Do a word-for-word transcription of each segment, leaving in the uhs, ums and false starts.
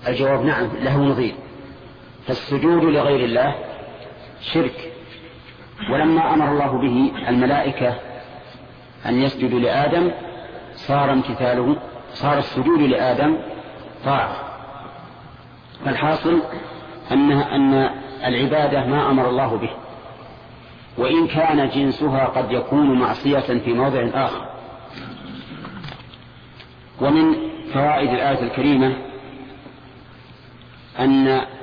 الجواب نعم له نظير. فالسجود لغير الله شرك، ولما أمر الله به الملائكة أن يسجدوا لآدم صار امتثاله صار السجود لآدم طاعة. فالحاصل أن أن العبادة ما أمر الله به، وإن كان جنسها قد يكون معصية في موضع آخر. ومن فوائد الآية الكريمة أن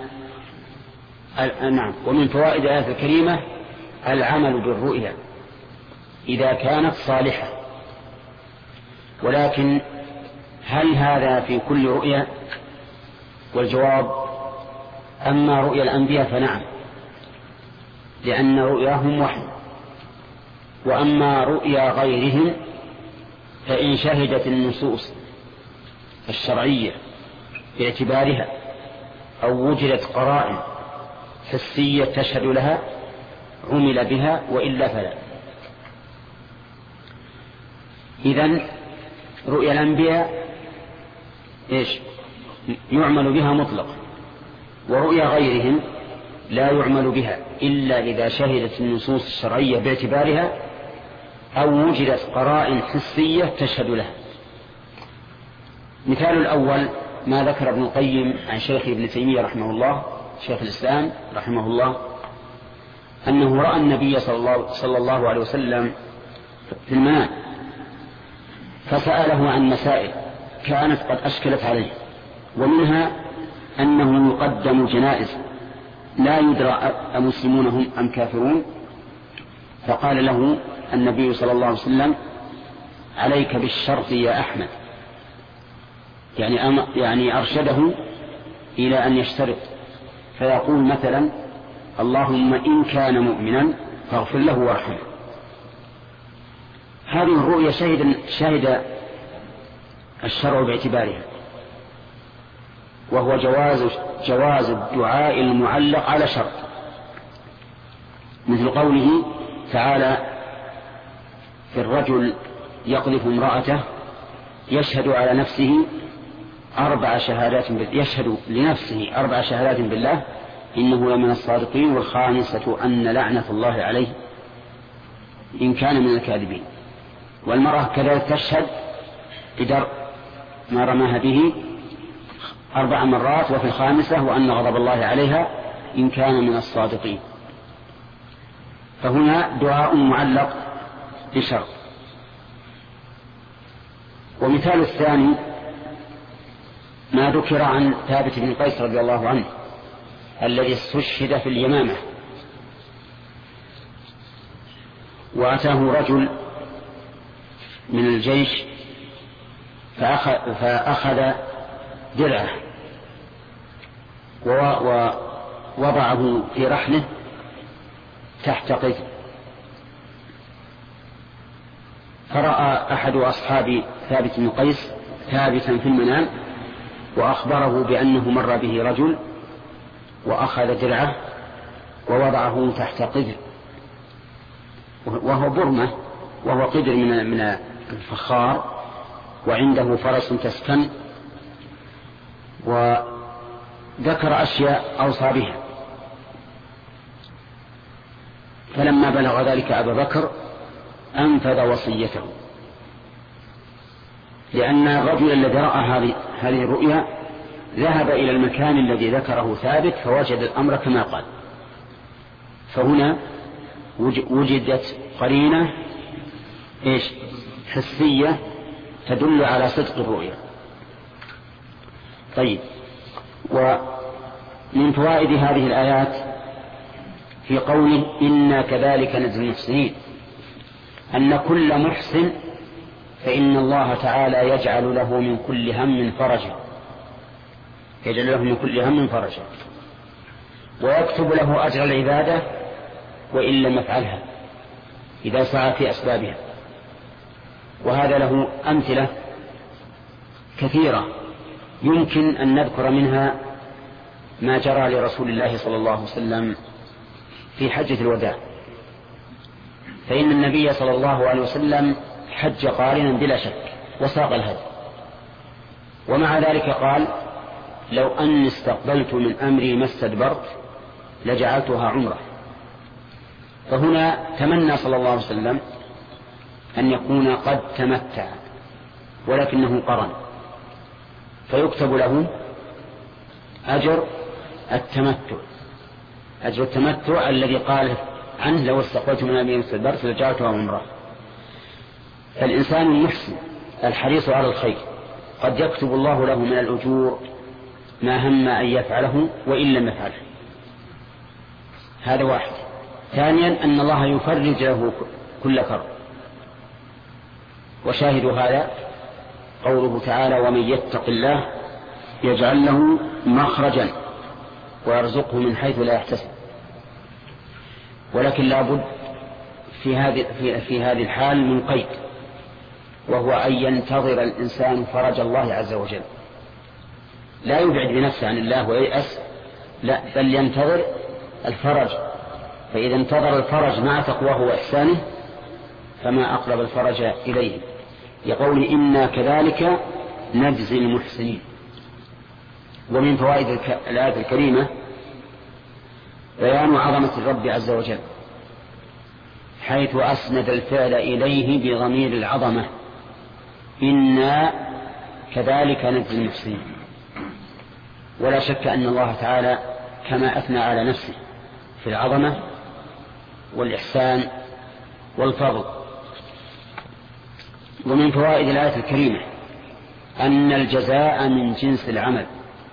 نعم ومن فوائد الآية الكريمة العمل بالرؤيا إذا كانت صالحة. ولكن هل هذا في كل رؤيا؟ والجواب أما رؤيا الأنبياء فنعم، لأن رؤياهم وحي. وأما رؤيا غيرهم فإن شهدت النصوص الشرعية باعتبارها أو وجدت قرائن حسية تشهد لها عمل بها، وإلا فلا. إذن رؤيا الأنبياء إيش يعمل بها مطلق، ورؤيا غيرهم لا يعمل بها إلا إذا شهدت النصوص الشرعية باعتبارها أو وجدت قرائن حسية تشهد لها. مثال الأول ما ذكر ابن القيم عن شيخ ابن تيمية رحمه الله شيخ الإسلام رحمه الله أنه رأى النبي صلى الله, صلى الله عليه وسلم في المنام فسأله عن مسائل كانت قد أشكلت عليه، ومنها أنه يقدم جنائز لا يدرى أمسلمون هم أم كافرون، فقال له النبي صلى الله عليه وسلم عليك بالشرط يا أحمد، يعني, أم يعني أرشده إلى أن يشترط، فيقول مثلا اللهم إن كان مؤمنا فاغفر له وارحمه. هذه الرؤيا شهد, شهد الشرع باعتبارها، وهو جواز, جواز الدعاء المعلق على شرط، مثل قوله تعالى في الرجل يقذف امرأته يشهد على نفسه أربع شهادات يشهد لنفسه أربع شهادات بالله إنه لمن الصادقين، والخامسة أن لعنة الله عليه إن كان من الكاذبين. والمرأة كذلك تشهد بدرء ما رماها به أربع مرات، وفي الخامسة وأن غضب الله عليها إن كان من الصادقين. فهنا دعاء معلق بشرط. ومثال الثاني ما ذكر عن ثابت بن قيس رضي الله عنه الذي استشهد في اليمامة، وأتاه رجل من الجيش فأخذ, فأخذ درعه ووضعه في رحله تحت قيد، فرأى أحد أصحاب ثابت بن قيس ثابتا في المنام وأخبره بأنه مر به رجل وأخذ درعه ووضعه تحت قدر، وهو برمة وهو قدر من من الفخار، وعنده فرس تسكن، وذكر أشياء أوصى بها. فلما بلغ ذلك أبا بكر أنفذ وصيته، لأن الرجل الذي رأى هذه الرؤيا ذهب إلى المكان الذي ذكره ثابت فوجد الأمر كما قال. فهنا وجدت قرينة إيش حسية تدل على صدق الرؤيا. طيب، ومن فوائد هذه الآيات في قوله إنا كذلك نجزي المحسنين أن كل محسن فإن الله تعالى يجعل له من كل هم فرجا يجعل له من كل هم فرجا ويكتب له أجر العبادة وإن لم يفعلها إذا سعى في أسبابها. وهذا له أمثلة كثيرة يمكن أن نذكر منها ما جرى لرسول الله صلى الله عليه وسلم في حجة الوداع، فإن النبي صلى الله عليه وسلم حج قارنا بلا شك وساق الهدي، ومع ذلك قال لو أني استقبلت من أمري ما استدبرت لجعلتها عمرة. فهنا تمنى صلى الله عليه وسلم أن يكون قد تمتع ولكنه قرن، فيكتب له أجر التمتع، أجر التمتع الذي قال عنه لو استقبلت من أمري ما استدبرت لجعلتها عمرة. فالإنسان المحسن الحريص على الخير قد يكتب الله له من الأجور ما هم أن يفعله وإن لم يفعله. هذا واحد. ثانيا أن الله يفرج له كل كرب. وشاهد هذا قوله تعالى ومن يتق الله يجعل له مخرجا ويرزقه من حيث لا يحتسب. ولكن لا بد في هذه في, في هذه الحال من قيد، وهو أن ينتظر الإنسان فرج الله عز وجل، لا يبعد بنفسه عن الله وييأس، لا بل ينتظر الفرج. فإذا انتظر الفرج مع تقواه وإحسانه فما أقرب الفرج إليه. يقول إنا كذلك نجزي المحسنين. ومن فوائد الآية الكريمة بيان عظمة الرب عز وجل، حيث أسند الفعل إليه بضمير العظمة، إنا كذلك نجزي المحسنين. ولا شك أن الله تعالى كما أثنى على نفسه في العظمة والإحسان والفضل. ومن فوائد الآية الكريمة أن الجزاء من جنس العمل.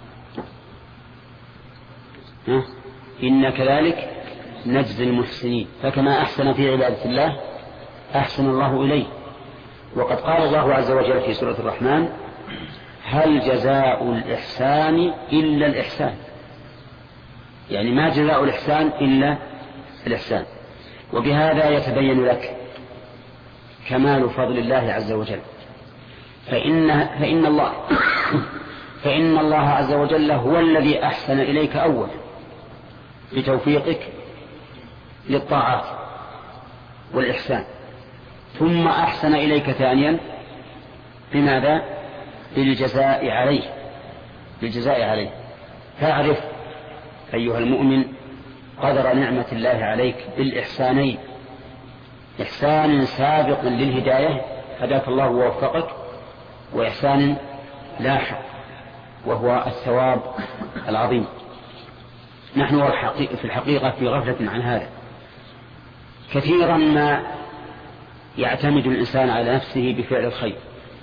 إن كذلك نجزي المحسنين، فكما أحسن في عبادة الله أحسن الله إليه. وقد قال الله عز وجل في سورة الرحمن هل جزاء الإحسان إلا الإحسان، يعني ما جزاء الإحسان إلا الإحسان. وبهذا يتبين لك كمال فضل الله عز وجل. فإن, فإن الله فإن الله عز وجل هو الذي أحسن إليك أول بتوفيقك للطاعات والإحسان، ثم أحسن إليك ثانيا بماذا؟ بالجزاء عليه بالجزاء عليه. فاعرف أيها المؤمن قدر نعمة الله عليك بالإحسانين، إحسان سابق للهداية هداك الله ووفقك، وإحسان لاحق وهو الثواب العظيم. نحن في الحقيقة في غفلة عن هذا. كثيرا ما يعتمد الإنسان على نفسه بفعل الخير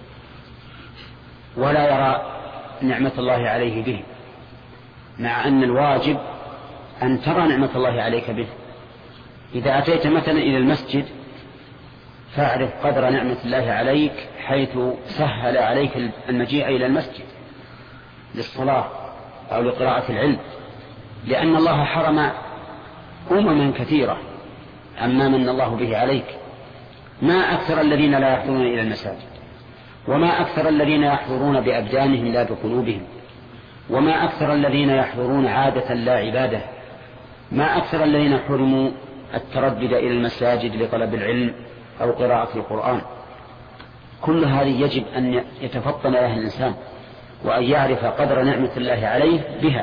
ولا يرى نعمة الله عليه به، مع أن الواجب أن ترى نعمة الله عليك به. إذا أتيت مثلا إلى المسجد فاعرف قدر نعمة الله عليك حيث سهل عليك المجيء إلى المسجد للصلاة أو لقراءة العلم، لأن الله حرم أمما كثيرة عما من الله به عليك. ما أكثر الذين لا يحضرون إلى المساجد، وما أكثر الذين يحضرون بأبدانهم لا بقلوبهم، وما أكثر الذين يحضرون عادة لا عبادة، ما أكثر الذين حرموا التردد إلى المساجد لطلب العلم أو قراءة القرآن. كل هذه يجب أن يتفطن لها الإنسان وأن يعرف قدر نعمة الله عليه بها،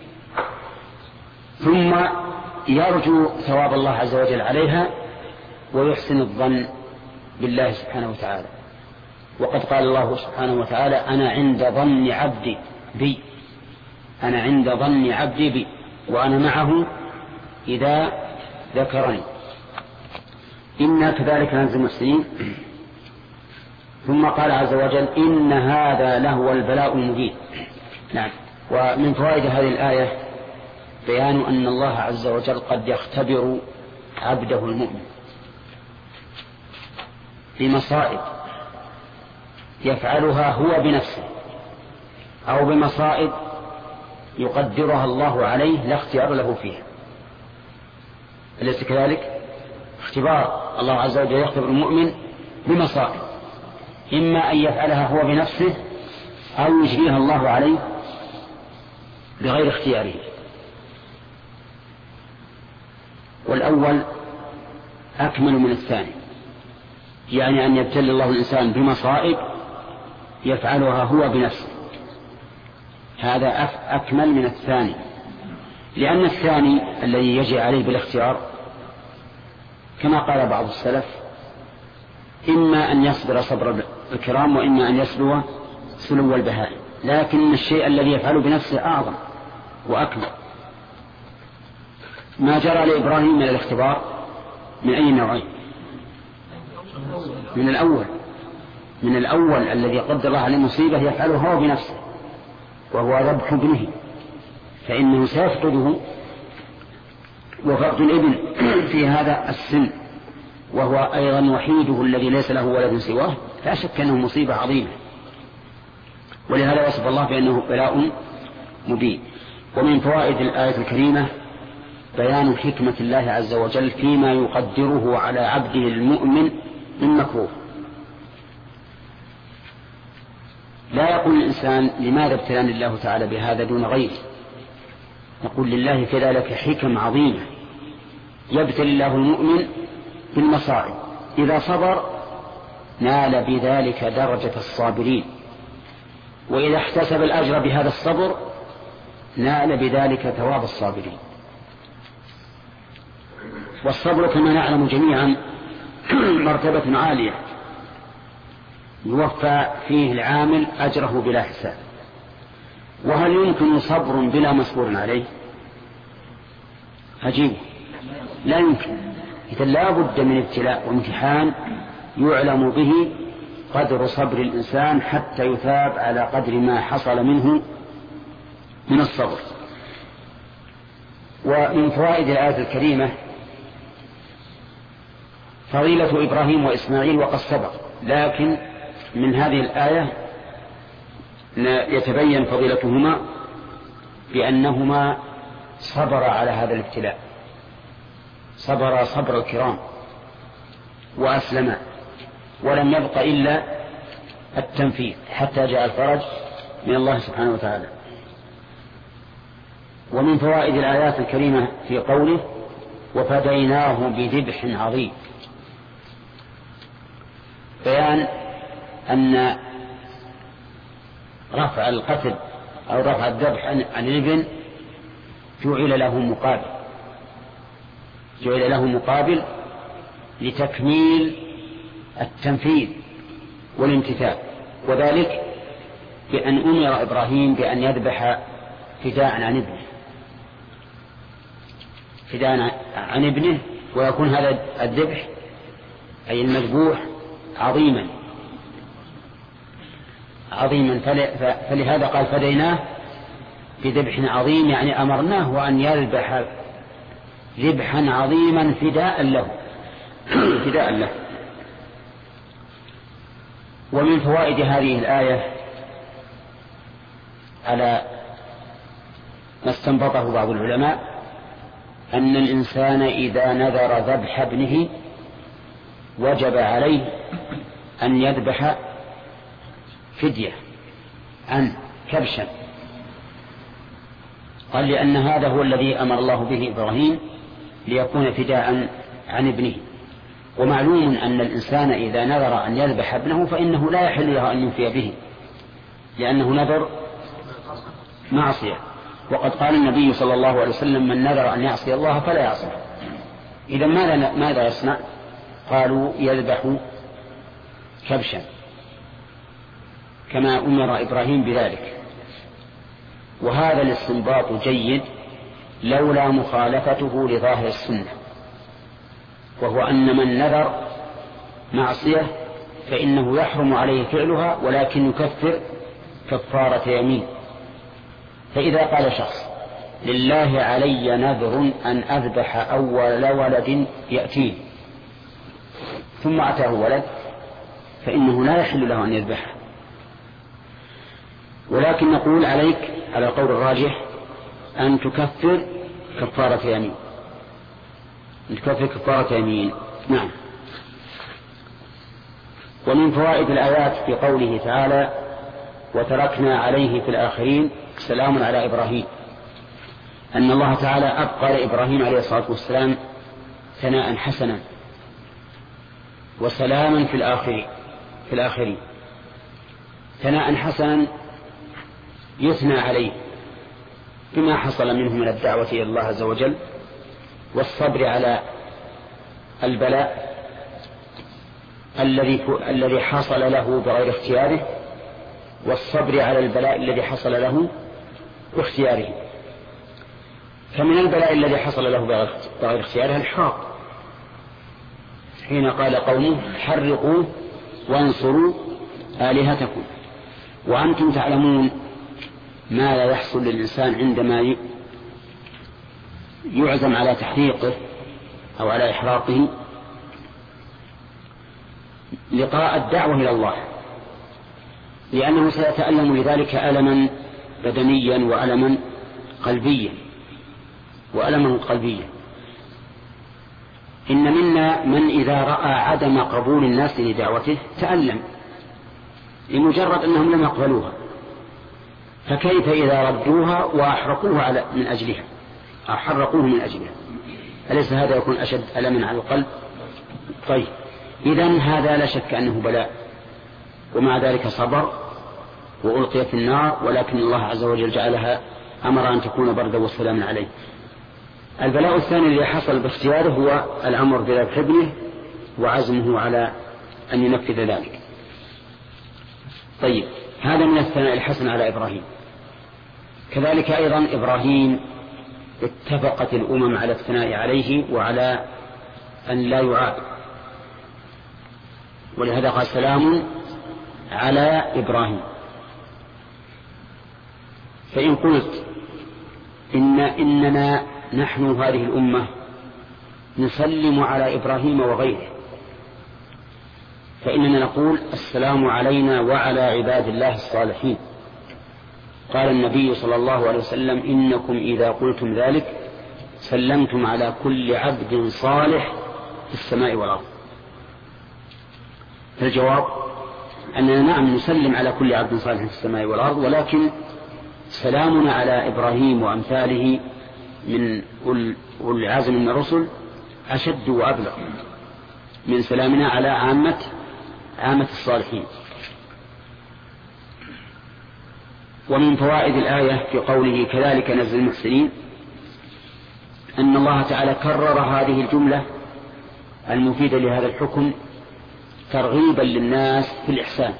ثم يرجو ثواب الله عز وجل عليها ويحسن الظن بالله سبحانه وتعالى. وقد قال الله سبحانه وتعالى أنا عند ظن عبدي بي أنا عند ظن عبدي بي وأنا معه إذا ذكرني. إنا كذلك نجزي المحسنين. ثم قال عز وجل إن هذا لهو البلاء المبين. نعم. ومن فوائد هذه الآية بيان أن الله عز وجل قد يختبر عبده المؤمن بمصائب يفعلها هو بنفسه أو بمصائب يقدرها الله عليه لا اختيار له فيها. أليس كذلك؟ اختبار الله عز وجل يختبر المؤمن بمصائب، إما أن يفعلها هو بنفسه أو يجريها الله عليه بغير اختياره. والأول أكمل من الثاني، يعني أن يبتلي الله الإنسان بمصائب يفعلها هو بنفسه هذا أكمل من الثاني، لأن الثاني الذي يجي عليه بالاختيار كما قال بعض السلف إما أن يصبر صبر الكرام وإما أن يسلو سلو البهائم، لكن الشيء الذي يفعله بنفسه أعظم وأكبر. ما جرى لإبراهيم من الاختبار من أي نوعين؟ من الأول من الأول الذي قدر الله عليه مصيبة يفعله هو بنفسه وهو ذبح ابنه، فإنه سيفقده، وفقد الابن في هذا السن وهو أيضا وحيده الذي ليس له ولد سواه لا شك أنه مصيبة عظيمة، ولهذا وصف الله بأنه بلاء مبين. ومن فوائد الآية الكريمة بيان حكمة الله عز وجل فيما يقدره على عبده المؤمن من مكروه. لا يقول الإنسان لماذا ابتلاني الله تعالى بهذا دون غيره، يقول لله في ذلك حكم عظيمة، يبتلي الله المؤمن بالمصائب، إذا صبر نال بذلك درجة الصابرين، وإذا احتسب الأجر بهذا الصبر نال بذلك ثواب الصابرين. والصبر كما نعلم جميعا مرتبة عالية يوفى فيه العامل أجره بلا حساب. وهل يمكن صبر بلا مصبور عليه؟ عجيب، لا يمكن. إذا لا بد من ابتلاء وامتحان يعلم به قدر صبر الإنسان حتى يثاب على قدر ما حصل منه من الصبر. ومن فوائد الآية الكريمة فضيلة إبراهيم وإسماعيل وقد سبق، لكن من هذه الآية يتبين فضيلتهما بأنهما صبر على هذا الابتلاء، صبر صبر الكرام وأسلما، ولم يبق إلا التنفيذ حتى جاء الفرج من الله سبحانه وتعالى. ومن فوائد الآيات الكريمة في قوله وفديناه بذبح عظيم بيان أن رفع القتل أو رفع الذبح عن الابن جعل له مقابل جعل له مقابل لتكميل التنفيذ والامتثال، وذلك بأن أمر إبراهيم بأن يذبح فداء عن ابنه فداء عن ابنه ويكون هذا الذبح أي المذبوح عظيما عظيما فلهذا قال فديناه بذبح عظيم، يعني أمرناه وأن يذبح ذبحا عظيما فداء له فداء له. ومن فوائد هذه الآية على ما استنبطه بعض العلماء أن الإنسان إذا نذر ذبح ابنه وجب عليه أن يذبح فدية عن كبشا، قال لأن هذا هو الذي أمر الله به إبراهيم ليكون فداء عن ابنه. ومعلوم أن الإنسان إذا نذر أن يذبح ابنه فإنه لا يحل له أن ينفي به، لأنه نذر معصية، وقد قال النبي صلى الله عليه وسلم من نذر أن يعصي الله فلا يعصيه. إذا ماذا ماذا يصنع؟ قالوا يذبح كبشا كما أمر إبراهيم بذلك. وهذا الاستنباط جيد لولا مخالفته لظاهر السنة، وهو أن من نذر معصية فإنه يحرم عليه فعلها ولكن يكفر كفارة يمين. فإذا قال شخص لله علي نذر أن أذبح أول ولد يأتيه ثم أتاه ولد فإنه لا يحل له أن يذبحه، ولكن نقول عليك على القول الراجح أن تكفر كفارة يمين أن تكفر كفارة يمين. نعم. ومن فوائد الآيات في قوله تعالى وتركنا عليه في الآخرين سلام على إبراهيم، أن الله تعالى أبقى لإبراهيم عليه الصلاة والسلام ثناء حسنا وسلاما في الآخرين في الآخرين ثناء حسنا يثنى عليه بما حصل منه من الدعوة إلى الله عز وجل والصبر على البلاء الذي الذي حصل له بغير اختياره والصبر على البلاء الذي حصل له باختياره. فمن البلاء الذي حصل له بغير اختياره الحرق، حين قال قومه حرقوا وانصروا آلهتكم. وأنتم تعلمون ما لا يحصل للإنسان عندما يعزم على تحريقه أو على إحراقه لقاء الدعوة إلى الله، لأنه سيتألم لذلك ألما بدنيا وألما قلبيا وألما قلبيا. إن منا من إذا رأى عدم قبول الناس لدعوته تألم لمجرد أنهم لم يقبلوها، فكيف إذا ردوها وأحرقوها على من أجلها أو حرقوه من أجلها؟ أليس هذا يكون أشد ألما على القلب؟ طيب إذن هذا لا شك أنه بلاء، ومع ذلك صبر وألقي في النار، ولكن الله عز وجل جعلها أمر أن تكون بردا وسلاما عليه. البلاء الثاني الذي حصل باختياره هو الأمر بذبح ابنه وعزمه على أن ينفذ ذلك. طيب هذا من الثناء الحسن على إبراهيم. كذلك أيضا إبراهيم اتفقت الأمم على الثناء عليه وعلى أن لا يعاقب، ولهذا قال سلام على إبراهيم. فإن قلت إن إننا نحن هذه الأمة نسلم على إبراهيم وغيره، فإننا نقول السلام علينا وعلى عباد الله الصالحين. قال النبي صلى الله عليه وسلم إنكم إذا قلتم ذلك سلمتم على كل عبد صالح في السماء والأرض. فالجواب أننا نعم نسلم على كل عبد صالح في السماء والأرض، ولكن سلامنا على إبراهيم وأمثاله من أولي العزم من الرسل أشد وأبلغ من سلامنا على عامة عامة الصالحين. ومن فوائد الآية في قوله كذلك نجزي المحسنين أن الله تعالى كرر هذه الجملة المفيدة لهذا الحكم ترغيبا للناس في الإحسان،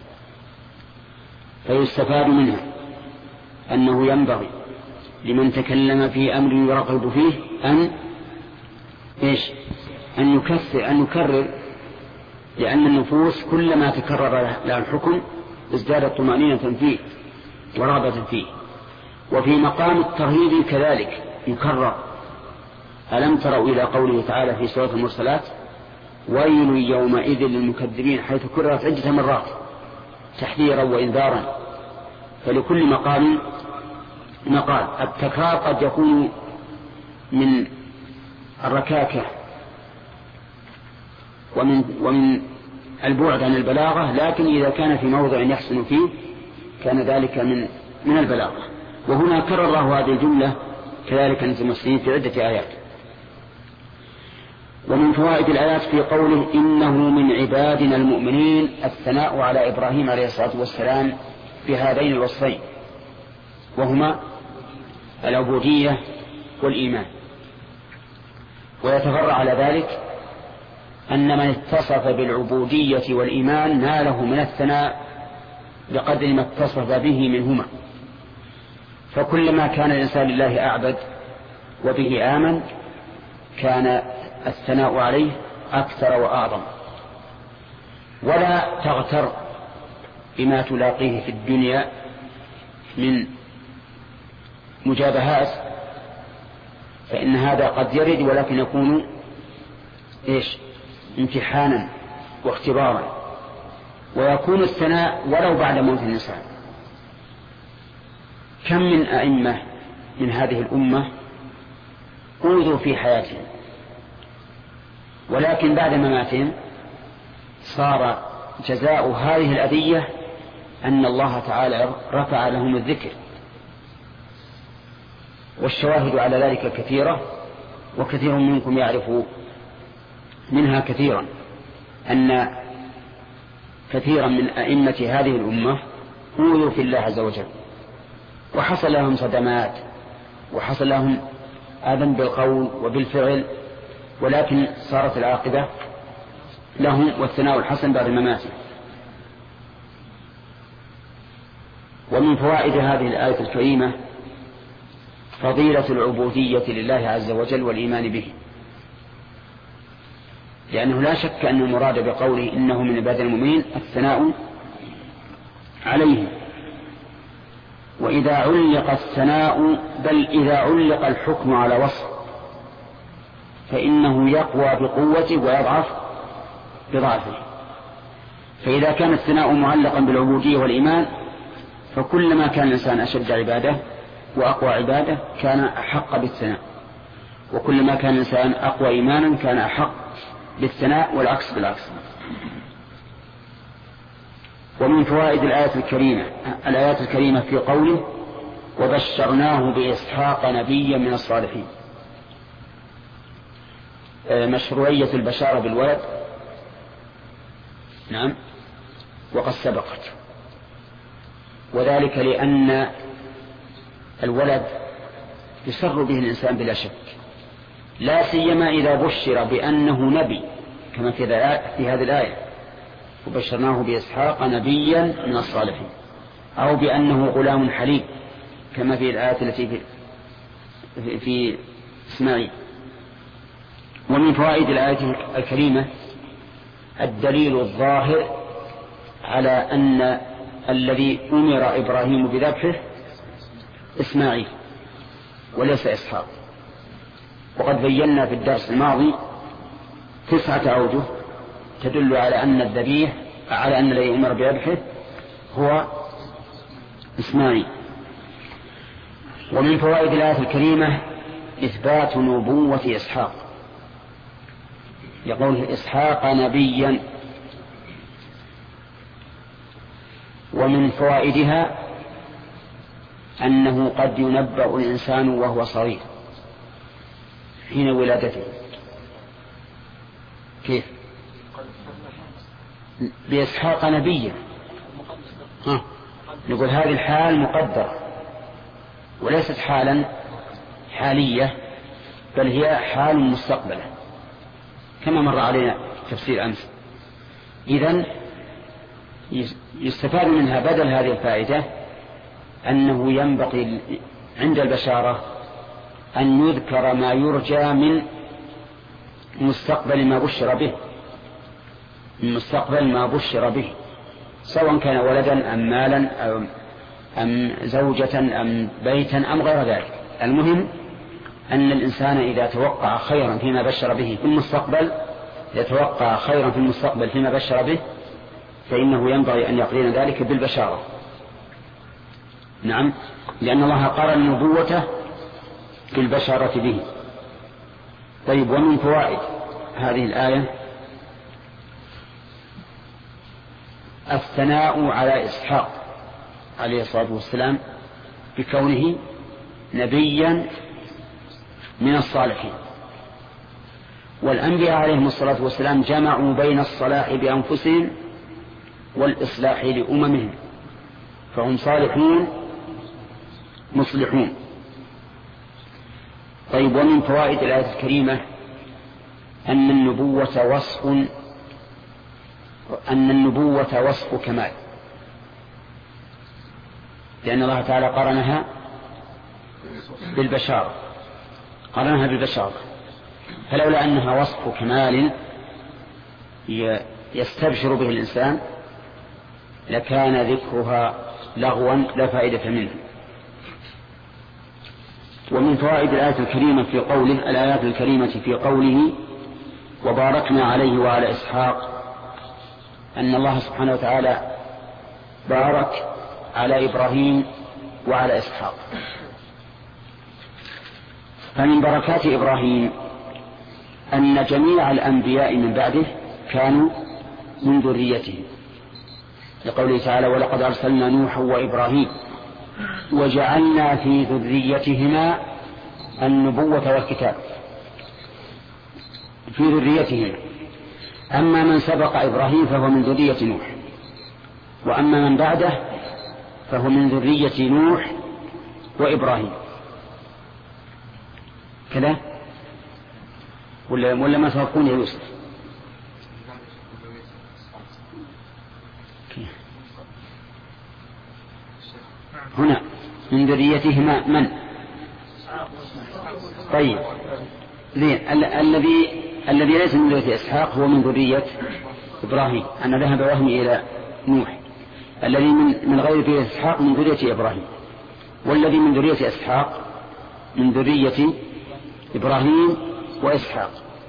فيستفاد منها أنه ينبغي لمن تكلم في أمر يرغب فيه أن إيش أن يكثر أن يكرر، لأن النفوس كلما تكرر لها الحكم ازدادت طمأنينة فيه ورغبة فيه. وفي مقام الترهيب كذلك يكرر. ألم تروا إلى قوله تعالى في سورة المرسلات ويل يومئذ للمكذبين، حيث كررت عدة مرات تحذيرا وإنذارا. فلكل مقام مقال. التكرار قد يكون من الركاكة ومن, ومن البعد عن البلاغة، لكن إذا كان في موضع يحسن فيه كان ذلك من من البلاغة. وهنا كرر الله هذه الجملة كذلك نجزي المحسنين في عدة آيات. ومن فوائد الآيات في قوله إنه من عبادنا المؤمنين الثناء على إبراهيم عليه الصلاة والسلام بهذين الوصفين، وهما العبودية والإيمان. ويتفرع على ذلك أن من اتصف بالعبودية والإيمان ناله من الثناء بقدر ما اتصف به منهما. فكلما كان الإنسان لله أعبد وبه آمن كان الثناء عليه أكثر وأعظم. ولا تغتر بما تلاقيه في الدنيا من مجابهات، فإن هذا قد يرد ولكن يكون إيش امتحانا واختبارا، ويكون الثناء ولو بعد موت الإنسان. كم من أئمة من هذه الأمة أوذوا في حياتهم، ولكن بعد مماتهم صار جزاء هذه الأذية أن الله تعالى رفع لهم الذكر. والشواهد على ذلك كثيرة، وكثير منكم يعرف منها كثيرا، أن كثيرا من أئمة هذه الأمة أوذوا في الله عز وجل وحصل لهم صدمات وحصل لهم آذى بالقول وبالفعل، ولكن صارت العاقبة لهم والثناء الحسن بعد مماته. ومن فوائد هذه الآية الكريمة فضيلة العبودية لله عز وجل والإيمان به، لأنه لا شك أن المراد بقوله إنه من عباد المؤمنين الثناء عليه. وإذا علق الثناء بل إذا علق الحكم على وصف فإنه يقوى بقوته ويضعف بضعفه. فإذا كان الثناء معلقا بالعبودية والإيمان فكلما كان الإنسان أشد عبادة وأقوى عبادة كان أحق بالثناء، وكلما كان الإنسان أقوى إيمانا كان أحق بالثناء، والعكس بالعكس. ومن فوائد الآية الكريمة الآيات الكريمة في قوله وبشرناه بإسحاق نبيا من الصالحين، مشروعية البشارة بالولد نعم وقد سبقت، وذلك لأن الولد يسر به الإنسان بلا شك، لا سيما إذا بشر بأنه نبي كما في هذه الآية وبشرناه بإسحاق نبيا من الصالحين، أو بأنه غلام حليم كما في الآية التي في, في, في إسماعيل. ومن فوائد الآية الكريمة الدليل الظاهر على أن الذي أمر إبراهيم بذبحه إسماعيل وليس إسحاق. وقد بينا في الدرس الماضي تسعة أوجه تدل على أن الذبيح على أن الذي أمر بذبحه هو إسماعيل. ومن فوائد الآية الكريمة إثبات نبوة إسحاق، يقول إسحاق نبيا. ومن فوائدها أنه قد ينبأ الإنسان وهو صغير حين ولادته. كيف؟ بإسحاق نبيا. ها. نقول هذه الحال مقدرة وليست حالا حالية، بل هي حال مستقبلة كما مر علينا تفسير أمس. إذن يستفاد منها بدل هذه الفائدة أنه ينبغي عند البشارة أن يذكر ما يرجى من مستقبل ما بشر به، من مستقبل ما بشر به، سواء كان ولدا أم مالا أو أم زوجة أم بيتا أم غير ذلك. المهم أن الإنسان إذا توقع خيرا فيما بشر به في المستقبل يتوقع خيرا في المستقبل فيما بشر به، فإنه ينبغي أن يقرن ذلك بالبشارة. نعم، لأن الله قرن نبوته بالبشارة به. طيب، ومن فوائد هذه الآية الثناء على إسحاق عليه الصلاة والسلام بكونه نبيا من الصالحين. والأنبياء عليهم الصلاة والسلام جمعوا بين الصلاح بأنفسهم والإصلاح لأممهم، فهم صالحون مصلحون. طيب، ومن فوائد الآية الكريمة أن النبوة وصف أن النبوة وصف كمال، لأن الله تعالى قرنها بالبشارة قرنها بالبشارة فلولا أنها وصف كمال يستبشر به الإنسان لكان ذكرها لغوا لا فائدة منه. ومن فوائد الآية الكريمة في قوله الآيات الكريمة في قوله وباركنا عليه وعلى إسحاق أن الله سبحانه وتعالى بارك على إبراهيم وعلى إسحاق. فمن بركات إبراهيم أن جميع الأنبياء من بعده كانوا من ذريته، لقوله تعالى ولقد أرسلنا نوحا وإبراهيم وجعلنا في ذريتهما النبوة والكتاب، في ذريتهما. أما من سبق إبراهيم فهو من ذرية نوح، وأما من بعده فهو من ذرية نوح وإبراهيم كذا ولا ولا ما توافقون يا يوسف؟ هنا من ذريتهما من؟ طيب زين. الذي الذي ليس من ذرية إسحاق هو من ذرية إبراهيم، أن ذهب وهمي إلى نوح. الذي من من غير ذرية إسحاق من ذرية إبراهيم، والذي من ذرية إسحاق من ذرية إبراهيم وإسحاق.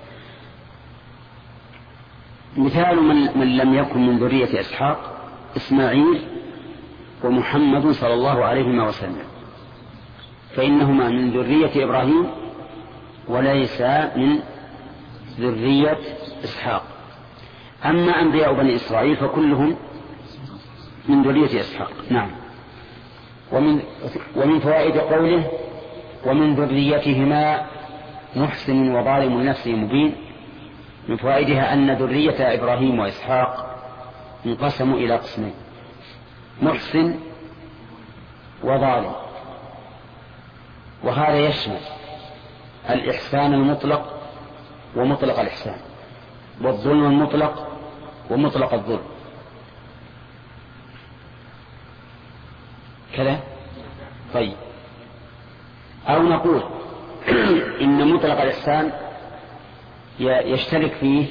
مثال من, من لم يكن من ذرية إسحاق إسماعيل ومحمد صلى الله عليه وسلم، فإنهما من ذرية إبراهيم وليس من ذرية إسحاق. أما أنبياء بني إسرائيل فكلهم من ذرية إسحاق. نعم. ومن, ومن فوائد قوله ومن ذريتهما محسن وظالم لنفسه مبين، من فوائدها أن ذرية إبراهيم وإسحاق انقسموا إلى قسمين: محسن وظالم. وهذا يشمل الإحسان المطلق ومطلق الإحسان، والظلم المطلق ومطلق الظلم كذا. طيب، أو نقول إن مطلق الإحسان يشترك فيه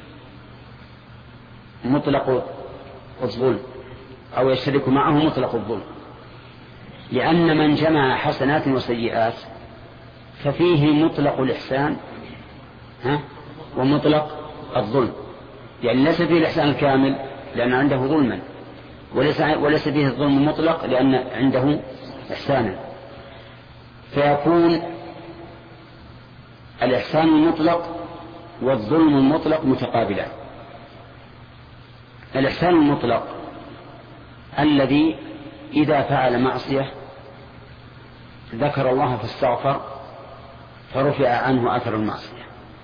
مطلق الظلم، أو يشترك معه مطلق الظلم، لأن من جمع حسنات وسيئات ففيه مطلق الإحسان ها ومطلق الظلم. يعني ليس فيه الإحسان الكامل لأن عنده ظلما، وليس, وليس فيه الظلم المطلق لأن عنده إحسانا، فيكون الإحسان المطلق والظلم المطلق متقابلان. الإحسان المطلق الذي إذا فعل معصية ذكر الله فاستغفر فرفع عنه أثر المعصية.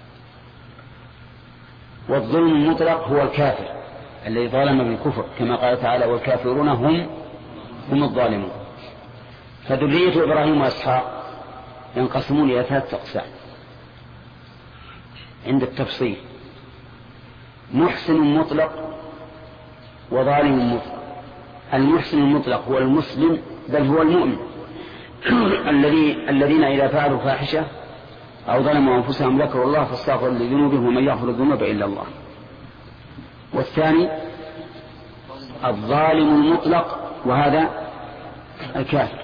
والظلم المطلق هو الكافر الذي ظلم بالكفر، كما قال تعالى والكافرون هم هم الظالمون. فذرية إبراهيم وإسحاق ينقسمون إلى ثلاثة أقسام عند التفصيل: محسن مطلق وظالم مطلق. المحسن المطلق هو المسلم بل هو المؤمن الذي الذين إذا فعلوا فاحشة أو ظلموا أنفسهم ذكروا الله فاستغفروا لذنوبهم ومن يغفر الذنوب إلا الله. والثاني الظالم المطلق وهذا الكافر.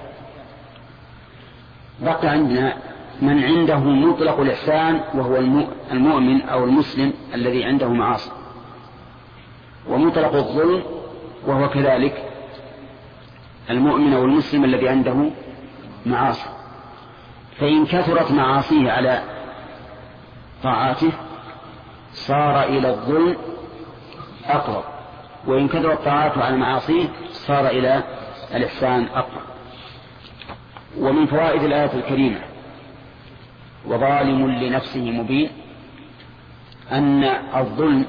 بقي عندنا من عنده مطلق الإحسان وهو المؤمن أو المسلم الذي عنده معاصي، ومطلق الظلم وهو كذلك المؤمن أو المسلم الذي عنده معاصي. فإن كثرت معاصيه على طاعاته صار إلى الظلم أقرب، وإن كثرت طاعاته على معاصيه صار إلى الإحسان أقرب. ومن فوائد الآية الكريمة وظالم لنفسه مبين أن الظلم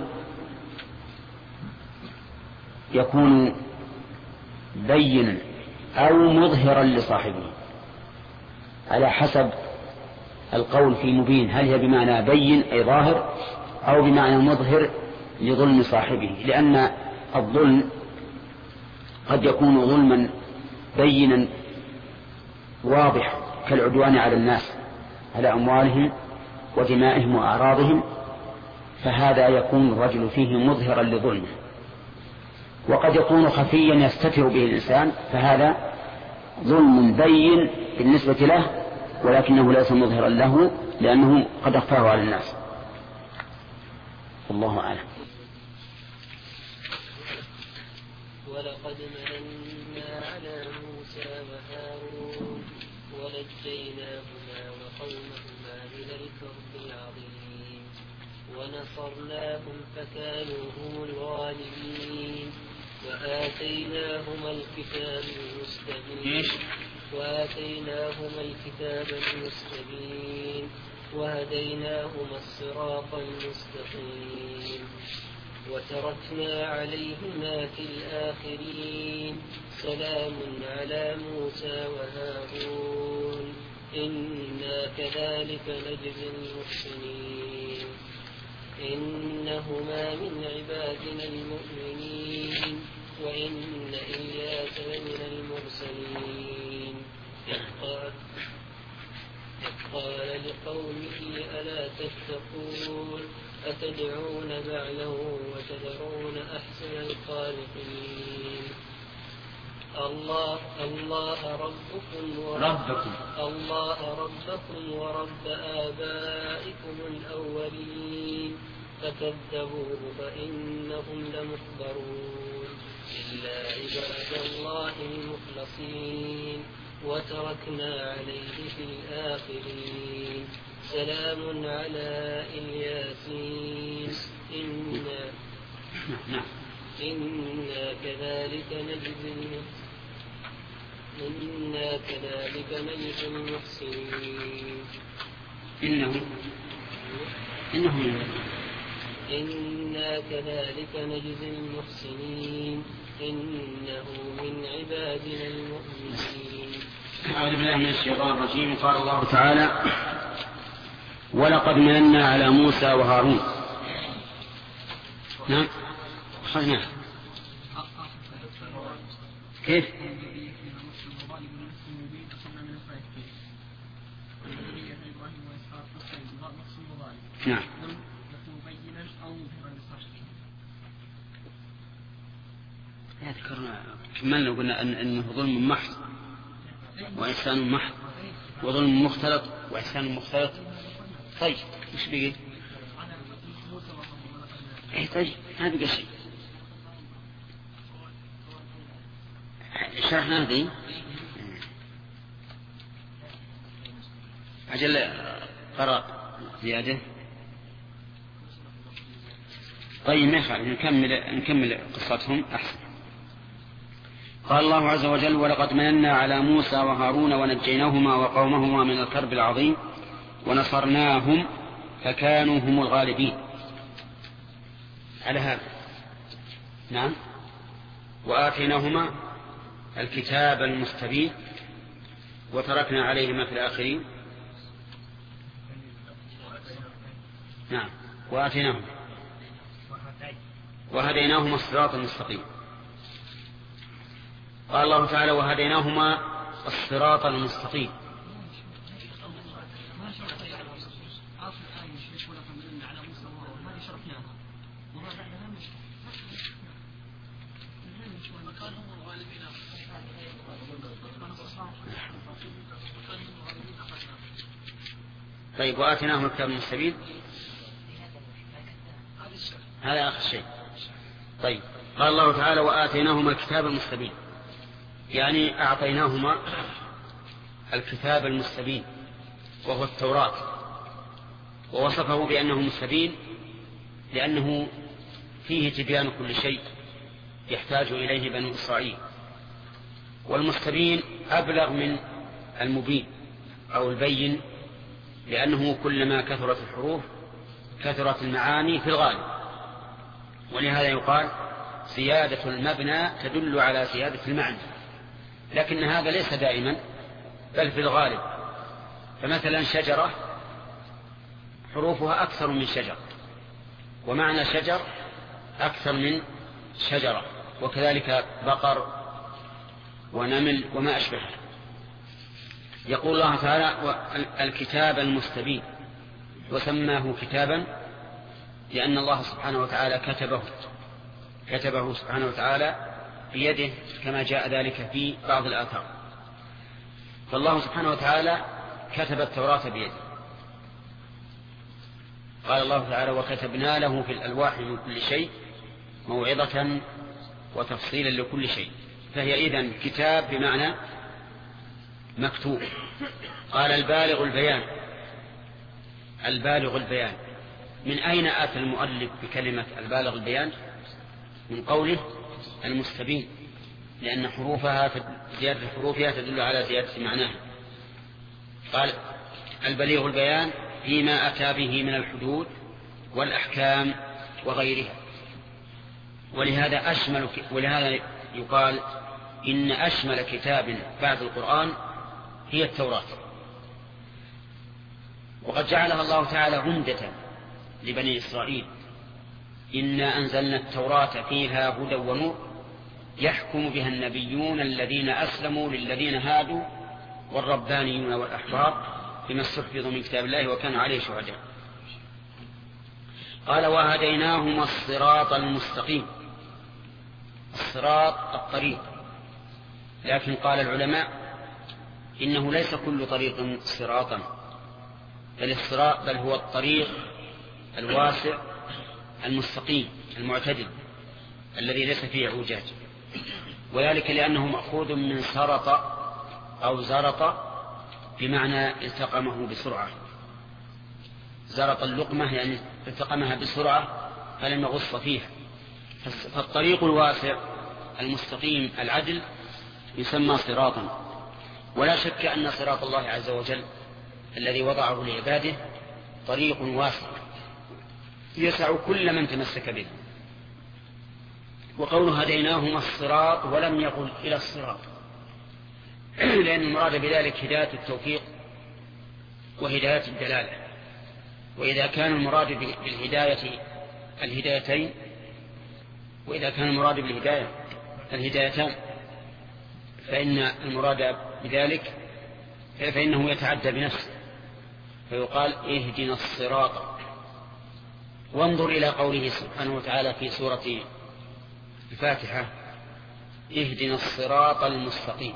يكون بينا أو مظهرا لصاحبه على حسب القول في مبين، هل هي بمعنى بين أي ظاهر أو بمعنى مظهر لظلم صاحبه، لأن الظلم قد يكون ظلما بينا واضح كالعدوان على الناس على أموالهم ودمائهم وأعراضهم، فهذا يكون الرجل فيه مظهرا لظلمه. وقد يكون خفيا يستتر به الإنسان، فهذا ظلم بين بالنسبة له ولكنه ليس مظهرا له لأنه قد أخفاه على الناس. الله أعلم. ولقد مننا على موسى وهارون ونجيناهما وقومهما من الكرب العظيم ونصرناهم فكانوا هم الغالبين وآتيناهما الكتاب المستبين وآتيناهما الكتاب المستبين وهديناهما الصراط المستقيم وتركنا عليهما في الآخرين سلام على موسى وهارون إنا كذلك نجزي المحسنين إنهما من عبادنا المؤمنين وإن إلياس لمن المرسلين إذ قال إذ قال لقومه ألا تتقون أتدعون بعلا وتذرون أحسن الخالقين الله الله ربكم ورب الله ربكم ورب آبائكم الأولين فكذبوه فإنهم لمحضرون إلا عباد الله المخلصين وتركنا عليه في الآخرين سلام على الياسين إنا إنا كذلك نجزي إنا كذلك نجزي المحسنين إنه إنه إنا كذلك نجزي المحسنين إنه من عبادنا المؤمنين. أعوذ بالله من الشيطان الرجيم. قال الله تعالى ولقد مننا على موسى وهارون. نعم خلنا كيف نعم ذكرنا كملنا وقلنا أنه ظلم محض وإحسان محض وظلم مختلط وإحسان مختلط. طيب مش بيجي ايه طيب هذا بقى شيء شرحنا هذه أجل قرأ زيادة. طيب ما يخالف نكمل نكمل قصتهم أحسن. قال الله عز وجل ولقد مننا على موسى وهارون ونجيناهما وقومهما من الكرب العظيم ونصرناهم فكانوا هم الغالبين. على هذا نعم وآتيناهما الكتاب المستبين وتركنا عليهما في الآخرين. نعم وآتيناهما وهديناهما الصراط المستقيم. قال الله تعالى وهديناهما الصراط المستقيم. طيب وآتيناهما الكتاب المستبين هذا آخر شيء. طيب قال الله تعالى وآتيناهما الكتاب المستبين يعني أعطيناهما الكتاب المستبين وهو التوراة ووصفه بأنه مستبين لأنه فيه تبيان كل شيء يحتاج إليه بنو إسرائيل. والمستبين أبلغ من المبين أو البين لأنه كلما كثرت الحروف كثرت المعاني في الغالب. ولهذا يقال زيادة المبنى تدل على زيادة المعنى لكن هذا ليس دائما بل في الغالب. فمثلا شجرة حروفها أكثر من شجر ومعنى شجر أكثر من شجرة وكذلك بقر ونمل وما أشبه. يقول الله تعالى الكتاب المستبين وسماه كتابا لأن الله سبحانه وتعالى كتبه كتبه سبحانه وتعالى بيده كما جاء ذلك في بعض الآثار. فالله سبحانه وتعالى كتب التوراة بيده. قال الله تعالى وكتبنا له في الألواح من كل شيء موعظة وتفصيلا لكل شيء. فهي إذن كتاب بمعنى مكتوب. قال البالغ البيان البالغ البيان من أين آتى المؤلف بكلمة البالغ البيان؟ من قوله المستبين لأن حروفها زيادة حروفها تدل على زيادة معناها. قال البليغ البيان فيما أتى به من الحدود والأحكام وغيرها ولهذا أشمل ولهذا يقال إن أشمل كتاب بعد القرآن هي التوراة، وقد جعلها الله تعالى عمدة لبني إسرائيل. إنا أنزلنا التوراة فيها هدى ونور يحكم بها النبيون الذين أسلموا للذين هادوا والربانيون والأحبار بما استحفظوا من كتاب الله وكانوا عليه شهداء. قال وهديناهما الصراط المستقيم. الصراط الطريق، لكن قال العلماء إنه ليس كل طريق صراطا، بل الصراط بل هو الطريق الواسع المستقيم المعتدل الذي ليس فيه اعوجاج، وذلك لأنه مأخوذ من سرط أو زرط بمعنى التقمه بسرعة. زرط اللقمة يعني التقمها بسرعة فلم يغص فيها. فالطريق الواسع المستقيم العدل يسمى صراطا. ولا شك أن صراط الله عز وجل الذي وضعه لعباده طريق واسع يسع كل من تمسك به. وقوله هديناهما الصراط ولم يقل إلى الصراط، لأن المراد بذلك هداية التوفيق وهداية الدلالة. وإذا كان المراد بالهداية الهدايتين وإذا كان المراد بالهداية الهدايتان فإن المراد بذلك فإنه يتعدى بنفسه، فيقال اهدنا الصراط. وانظر إلى قوله سبحانه وتعالى في سورة الفاتحة اهدنا الصراط المستقيم،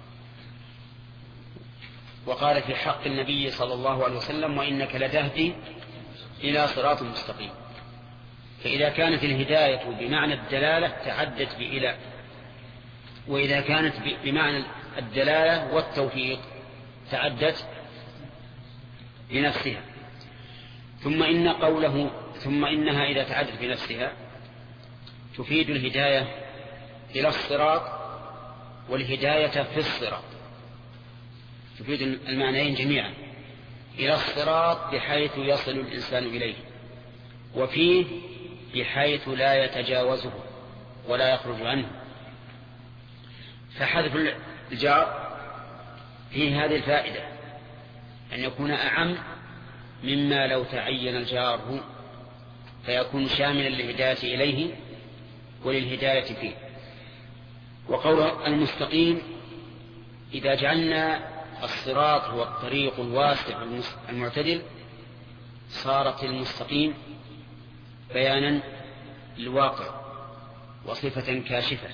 وقال في حق النبي صلى الله عليه وسلم وإنك لتهدي إلى صراط مستقيم. فإذا كانت الهداية بمعنى الدلالة تعدت بإلى، وإذا كانت بمعنى الدلالة والتوفيق تعدت بنفسها. ثم إن قوله ثم إنها إذا تعدت بنفسها تفيد الهداية إلى الصراط والهداية في الصراط، تفيد المعنيين جميعا. إلى الصراط بحيث يصل الإنسان إليه، وفيه بحيث لا يتجاوزه ولا يخرج عنه. فحذف الجار فيه هذه الفائدة أن يكون أعم مما لو تعين الجار، فيكون شاملا للهداية إليه وللهداية فيه. وقول المستقيم إذا جعلنا الصراط هو الطريق الواسع المعتدل صارت المستقيم بيانا للواقع وصفة كاشفة،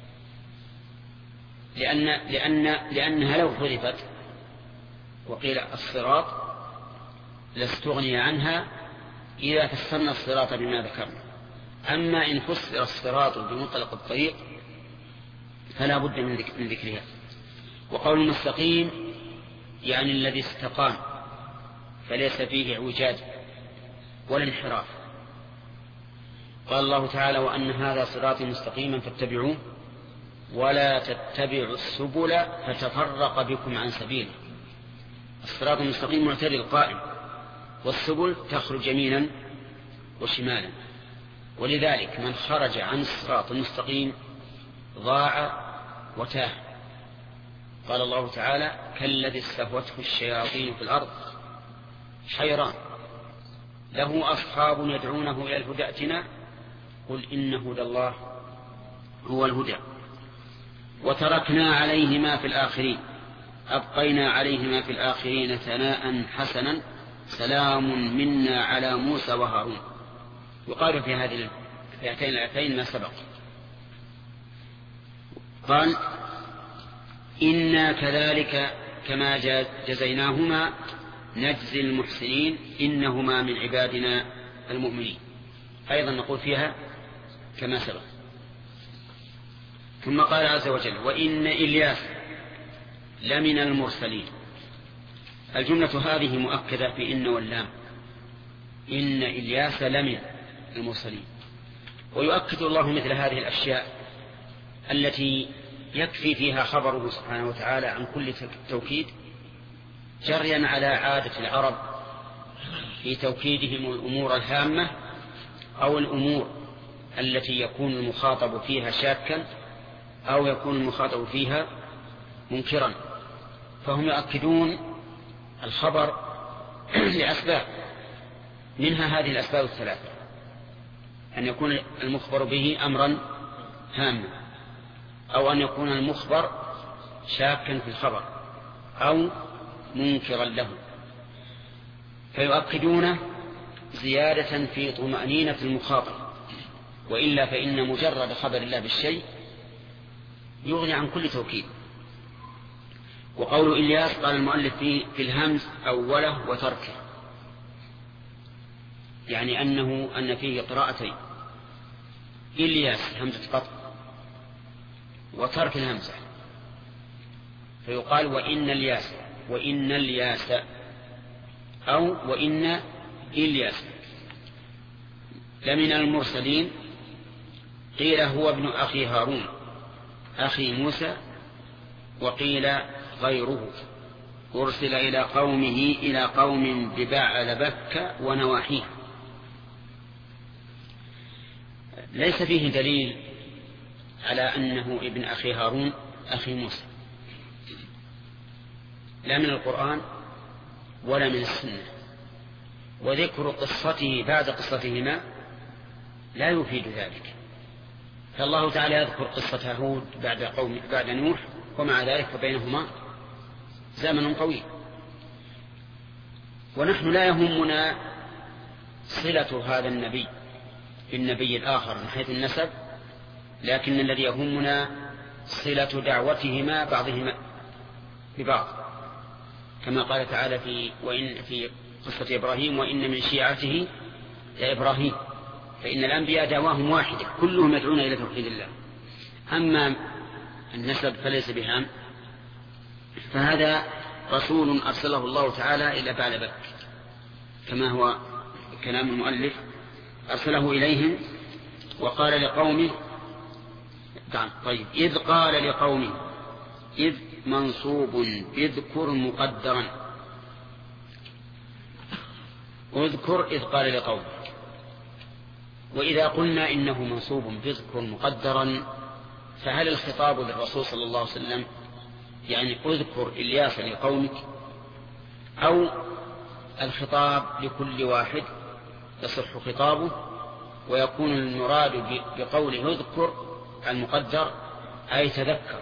لأن لأن لأنها لو حذفت وقيل الصراط لاستغني عنها إذا فسرنا الصراط بما ذكرنا. أما إن فسر الصراط بمطلق الطريق فلا بد من ذكرها. وقول المستقيم يعني الذي استقام فليس فيه اعوجاج ولا انحراف. قال الله تعالى وأن هذا صراطي مستقيما فاتبعوه ولا تتبعوا السبل فتفرق بكم عن سبيله. الصراط المستقيم معتدل قائم، والسبل تخرج يمينا وشمالا، ولذلك من خرج عن الصراط المستقيم ضاع وتاه. قال الله تعالى كالذي استهوته الشياطين في الأرض حيران له أصحاب يدعونه إلى الهدى ائتنا قل إن هدى الله هو الهدى وتركنا عليهما في الآخرين أبقينا عليهما في الآخرين ثناء حسنا سلام منا على موسى وهارون. يقال في هذه الآيتين الآيتين ما سبق. قال إنا كذلك كما جزيناهما نجزي المحسنين إنهما من عبادنا المؤمنين. أيضا نقول فيها كما سبق. ثم قال عز وجل وإن إلياس لمن المرسلين. الجملة هذه مؤكدة في إن واللام، إن إلياس لمن المرسلين. ويؤكد الله مثل هذه الأشياء التي يكفي فيها خبره سبحانه وتعالى عن كل توكيد جريا على عادة العرب في توكيدهم الأمور الهامة أو الأمور التي يكون المخاطب فيها شاكا أو يكون المخاطب فيها منكرا، فهم يؤكدون الخبر لأسباب، منها هذه الأسباب الثلاثة: أن يكون المخبر به أمرا هاما، أو أن يكون المخبر شاكا في الخبر، أو منكرا له، فيؤكدون زيادة في طمأنينة المخاطب، وإلا فإن مجرد خبر الله بالشيء يغني عن كل توكيد. وقول إلياس قال المؤلف فيه في الهمز أوله وتركه، يعني أنه أن فيه قراءتين: إلياس همزة قطع وترك الهمزة، فيقال وإن الياس وإن الياس، أو وإن إلياس. لمن المرسلين قيل هو ابن أخي هارون أخي موسى، وقيل غيره أرسل إلى قومه إلى قوم ببعل بكة ونواحيه. ليس فيه دليل على أنه ابن أخي هارون أخي موسى، لا من القرآن ولا من السنة، وذكر قصته بعد قصتهما لا يفيد ذلك. فالله تعالى يذكر قصة هود بعد قوم بعد نوح، ومع ذلك فبينهما زمن طويل. ونحن لا يهمنا صلة هذا النبي بالنبي الآخر من حيث النسب، لكن الذي يهمنا صلة دعوتهما بعضهما ببعض، كما قال تعالى في وإن في قصة إبراهيم: وإن من شيعته لإبراهيم. فإن الأنبياء دعواهم واحدة، كلهم يدعون إلى توحيد الله. أما النسب فليس بهام، فهذا رسول أرسله الله تعالى إلى بعل بك، كما هو كلام المؤلف: أرسله إليهم وقال لقومه. طيب، إذ قال لقومه، إذ منصوب اذكر مقدرا، اذكر إذ قال لقومه. وإذا قلنا إنه منصوب باذكر مقدرا، فهل الخطاب للرسول صلى الله عليه وسلم يعني اذكر إلياس لقومك، أو الخطاب لكل واحد يصح خطابه، ويكون المراد بقوله اذكر المقدر أي تذكر؟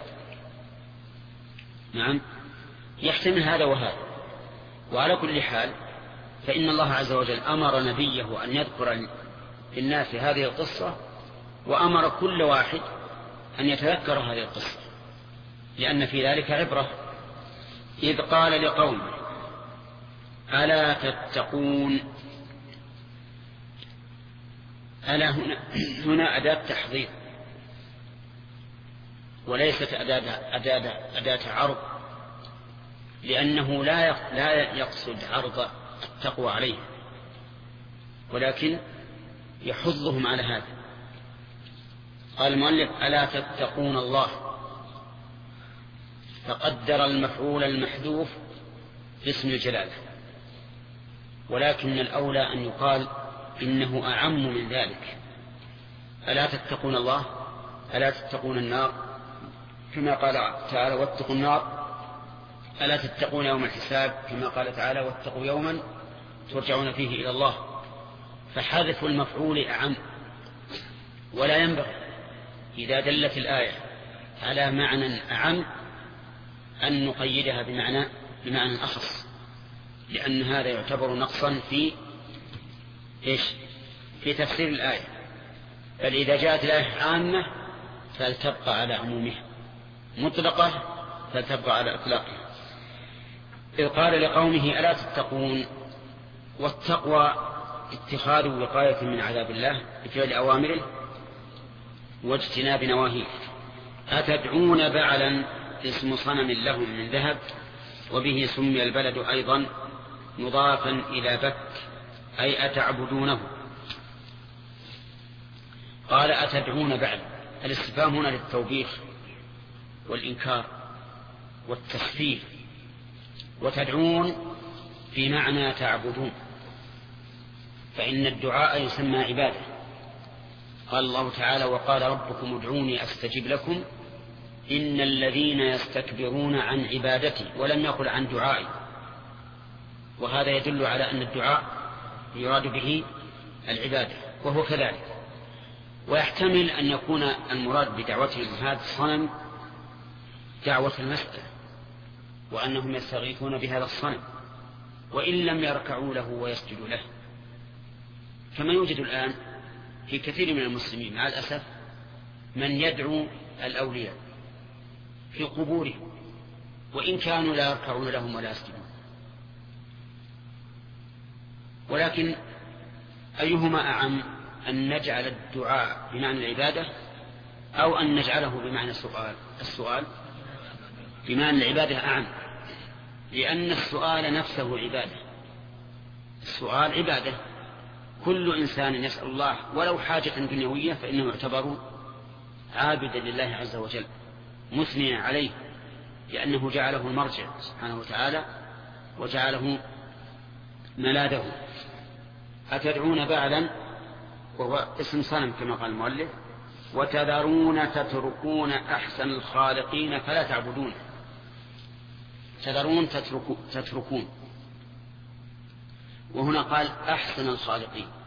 نعم، يحتمل هذا وهذا. وعلى كل حال فإن الله عز وجل أمر نبيه أن يذكر للناس هذه القصة، وأمر كل واحد أن يتذكر هذه القصة، لأن في ذلك عبرة. إذ قال لقوم ألا تتقون، ألا هنا, هنا أداة تحضير، وليست أداة, أداة, أداة عرض، لأنه لا لا يقصد عرض التقوى عليه، ولكن يحضهم على هذا. قال المؤلف ألا تتقون الله، فقدر المفعول المحذوف باسم الجلالة، ولكن الأولى أن يقال إنه أعم من ذلك. ألا تتقون الله، ألا تتقون النار، كما قال تعالى واتقوا النار، ألا تتقون يوم الحساب، كما قال تعالى واتقوا يوما ترجعون فيه إلى الله. فحذف المفعول أعم، ولا ينبغي إذا دلت الآية على معنى أعم أن نقيدها بمعنى بمعنى أخص، لأن هذا يعتبر نقصا في إيش؟ في تفسير الآية. بل إذا جاءت الآية عامة فلتبقى على عمومها، مطلقة فلتبقى على إطلاقها. إذ قال لقومه ألا تتقون، والتقوى اتخاذ وقاية من عذاب الله بفعل أوامره واجتناب نواهيه. أتدعون بعلا اسم صنم لهم من ذهب، وبه سمي البلد أيضا مضافا إلى بك أي أتعبدونه. قال أتدعون بعل، الاستفهام هنا للتوبيخ والإنكار والتخفيف، وتدعون في معنى تعبدون، فإن الدعاء يسمى عبادة قال الله تعالى وقال ربكم ادعوني أستجب لكم إن الذين يستكبرون عن عبادتي، ولم يقل عن دعائي، وهذا يدل على أن الدعاء يراد به العبادة، وهو كذلك. ويحتمل أن يكون المراد بدعوتهم هذا الصنم دعوة المسألة، وأنهم يستغيثون بهذا الصنم وإن لم يركعوا له ويسجدوا له، كما يوجد الآن في كثير من المسلمين مع الأسف من يدعو الأولياء في قبورهم وإن كانوا لا يركعون لهم ولا يسجدون. ولكن أيهما أعم، أن نجعل الدعاء بمعنى العبادة أو أن نجعله بمعنى السؤال؟ السؤال بمعنى العبادة أعم، لأن السؤال نفسه عبادة. السؤال عبادة، كل إنسان يسأل الله ولو حاجة دنيوية فإنه يعتبر عابدا لله عز وجل مثنيا عليه، لأنه جعله المرجع سبحانه وتعالى وجعله ملاذه. أتدعون بعلا وهو اسم صنم كما قال المؤلف، وتذرون تتركون أحسن الخالقين فلا تعبدون. تذرون تتركون، وهنا قال أحسن الخالقين،